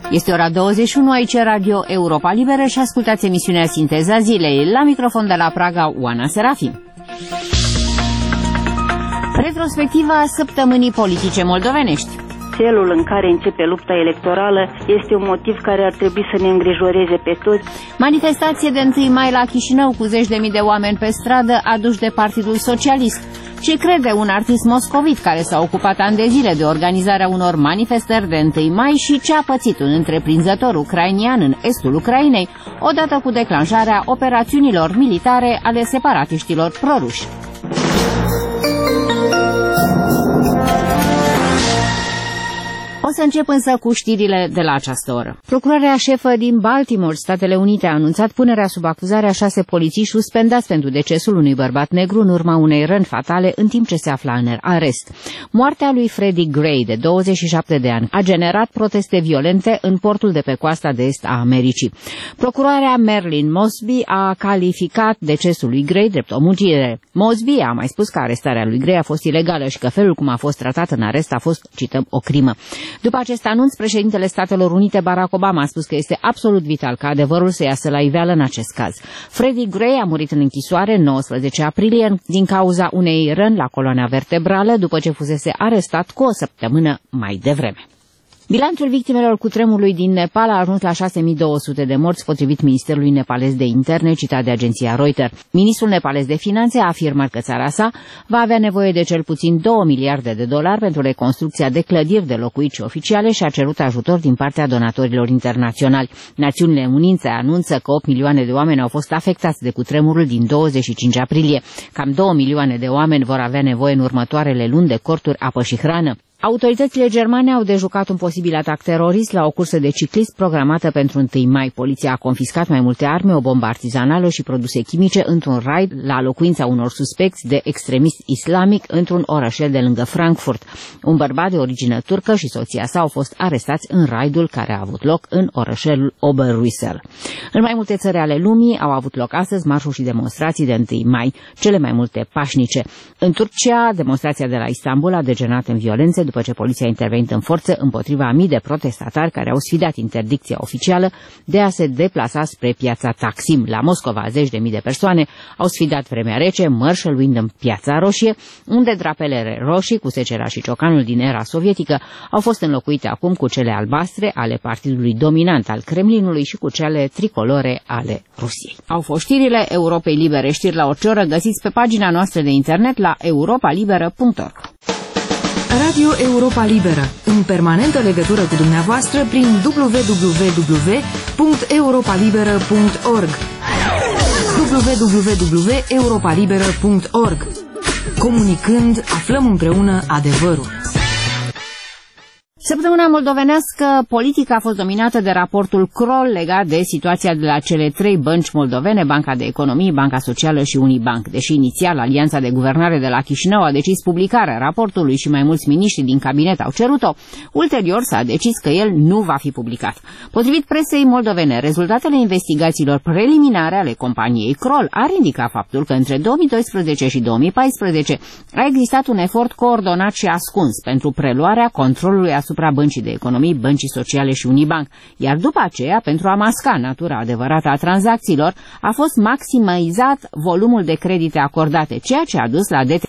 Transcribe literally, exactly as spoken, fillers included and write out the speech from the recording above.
Este ora douăzeci și unu, aici Radio Europa Liberă și ascultați emisiunea Sinteza Zilei. La microfon de la Praga, Oana Serafim. Retrospectiva săptămânii politice moldovenești. Felul în care începe lupta electorală este un motiv care ar trebui să ne îngrijoreze pe toți. Manifestație de întâi mai la Chișinău cu zeci de mii de oameni pe stradă aduși de Partidul Socialist. Ce crede un artist moscovit care s-a ocupat ani de zile de organizarea unor manifestări de întâi mai și ce a pățit un întreprinzător ucrainian în estul Ucrainei, odată cu declanșarea operațiunilor militare ale separatiștilor proruși. O să încep însă cu știrile de la această oră. Procurarea șefă din Baltimore, Statele Unite, a anunțat punerea sub acuzare a șase polițiști suspendați pentru decesul unui bărbat negru în urma unei răni fatale în timp ce se afla în arest. Moartea lui Freddie Gray, de douăzeci și șapte de ani, a generat proteste violente în portul de pe coasta de est a Americii. Procurarea Marilyn Mosby a calificat decesul lui Gray drept omucidere. Mosby a mai spus că arestarea lui Gray a fost ilegală și că felul cum a fost tratat în arest a fost, cităm, o crimă. După acest anunț, președintele Statelor Unite, Barack Obama, a spus că este absolut vital ca adevărul să iasă la iveală în acest caz. Freddie Gray a murit în închisoare în nouăsprezece aprilie din cauza unei răni la coloana vertebrală după ce fusese arestat cu o săptămână mai devreme. Bilanțul victimelor cutremurului din Nepal a ajuns la șase mii două sute de morți, potrivit Ministerului Nepalez de Interne, citat de agenția Reuters. Ministrul nepalez de Finanțe a afirmat că țara sa va avea nevoie de cel puțin două miliarde de dolari pentru reconstrucția de clădiri de locuințe oficiale și a cerut ajutor din partea donatorilor internaționali. Națiunile Unite anunță că opt milioane de oameni au fost afectați de cutremurul din douăzeci și cinci aprilie. Cam două milioane de oameni vor avea nevoie în următoarele luni de corturi, apă și hrană. Autoritățile germane au dejucat un posibil atac terorist la o cursă de ciclist programată pentru întâi mai. Poliția a confiscat mai multe arme, o bombă artizanală și produse chimice într-un raid la locuința unor suspecți de extremist islamic într-un orășel de lângă Frankfurt. Un bărbat de origine turcă și soția sa au fost arestați în raidul care a avut loc în orășelul Oberruisel. În mai multe țări ale lumii au avut loc astăzi marșuri și demonstrații de întâi mai, cele mai multe pașnice. În Turcia, demonstrația de la Istanbul a degenerat în violențe după ce poliția a intervenit în forță împotriva a mii de protestatari care au sfidat interdicția oficială de a se deplasa spre piața Taksim. La Moscova, zeci de mii de persoane au sfidat vremea rece, mărșăluind în Piața Roșie, unde drapelele roșii cu secera și ciocanul din era sovietică au fost înlocuite acum cu cele albastre ale partidului dominant al Kremlinului și cu cele tricolore ale Rusiei. Au fost știrile Europei Libere. Știri la orice oră găsiți pe pagina noastră de internet la europa liberă punct org. Radio Europa Liberă, în permanentă legătură cu dumneavoastră prin w w w punct europa liberă punct org w w w punct europa liberă punct org. Comunicând, aflăm împreună adevărul. Săptămâna moldovenească politică a fost dominată de raportul Kroll legat de situația de la cele trei bănci moldovene, Banca de Economie, Banca Socială și Unibank. Deși inițial Alianța de Guvernare de la Chișinău a decis publicarea raportului și mai mulți miniștri din cabinet au cerut-o, ulterior s-a decis că el nu va fi publicat. Potrivit presei moldovene, rezultatele investigațiilor preliminare ale companiei Kroll ar indica faptul că între două mii doisprezece și două mii paisprezece a existat un efort coordonat și ascuns pentru preluarea controlului asupra Băncii de Economie, Băncii Sociale și Unibank, iar după aceea, pentru a masca natura adevărată a tranzacțiilor, a fost maximizat volumul de credite acordate, ceea ce a dus la